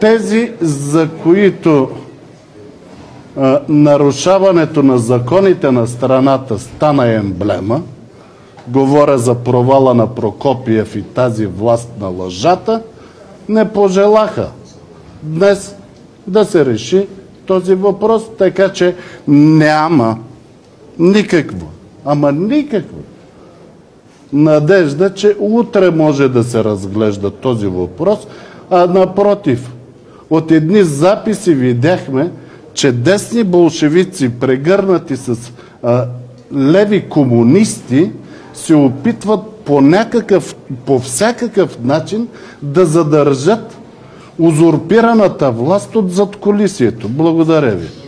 тези, за които нарушаването на законите на страната стана емблема, говоря за провала на Прокопиев и тази власт на лъжата, не пожелаха днес да се реши този въпрос, така че няма никакво, ама никакво надежда, че утре може да се разглежда този въпрос, а напротив, от едни записи видяхме, че десни болшевици, прегърнати с леви комунисти, се опитват по всякакъв начин да задържат узурпираната власт от задкулисието. Благодаря ви.